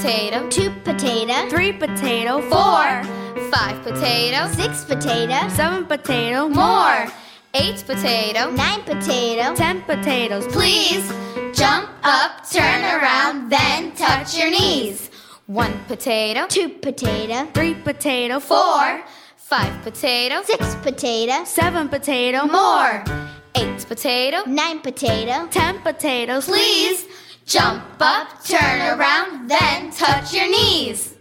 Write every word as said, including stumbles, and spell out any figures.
potato, two potato, three potato, four, five potato, six potato, seven potato, more, eight potato, nine potato, ten potatoes. Please jump up, turn around, then touch your knees. One potato, two potato, three potato, four, five potato, six potato, seven potato, more, eight potato, nine potato, ten potatoes. please jump up, turn around, then touch your knees.